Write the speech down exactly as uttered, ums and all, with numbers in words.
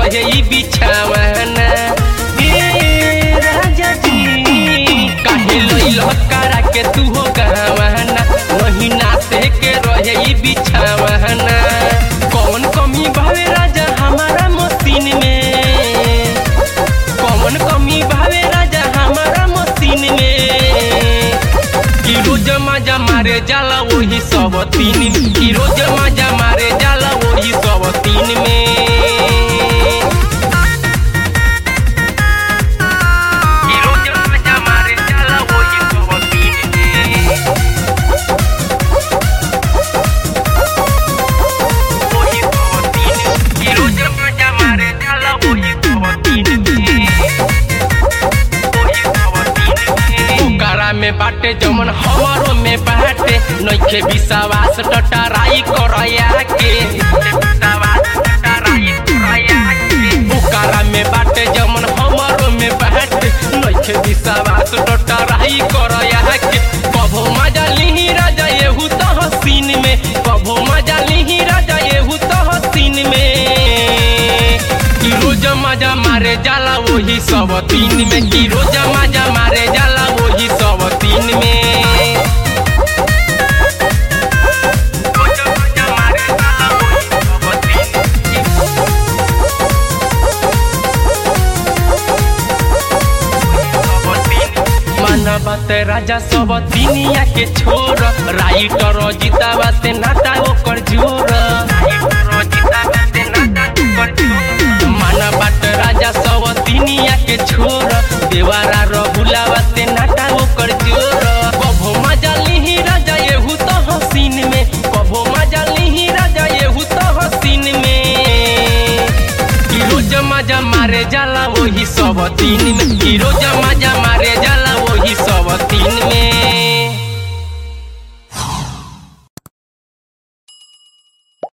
रहे ई बिछावना। ए राजा जी काहे लइल करा के तू हो गवाना, वही नाते के रहे ई बिछावना। कौन कमी भावे राजा हमारा मसीन में, कौन कमी भावे राजा हमारा मसीन में। कि रोज मजा मारे जाला वही सब तीन में, कि रोज मजा मारे जाला वही सब तीन में। कि रोज मजा मारे जाला वही सब तीन में, वही सब तीन में। कि रोज मजा मारे जाला वही सब तीन में, ओकरा में बाटे जमन हमारो में बाटे। नइखे विश्वास टटराई करया के, ओकरा में बाटे जमन हमारो में बाटे। नइखे विश्वास टटराई करया के। कभो मजा लिही राजा एहू तो हसीन में, कभो मजा लिही राजा एहू तो हसीन में। कि रोज मजा मारे जाला वही सब तीन में, कि रोज मजा मारे जाला वही सब तीन में। रोज मजा मारे जाला वही सब तीन में। माना बात राजा सब तीनिया के छोर, राइटर जीता बाते नाता ओकर जोर। माना बात राजा सब तीनिया के छोर, देवारा रहुला बाते नाटा ओकर जोर। कभो मजा लिही राजा एहू तो हसीन में, कभो मजा लिही राजा एहू तो हसीन में। कि रोज मजा मारे जाला वही सब तीन में,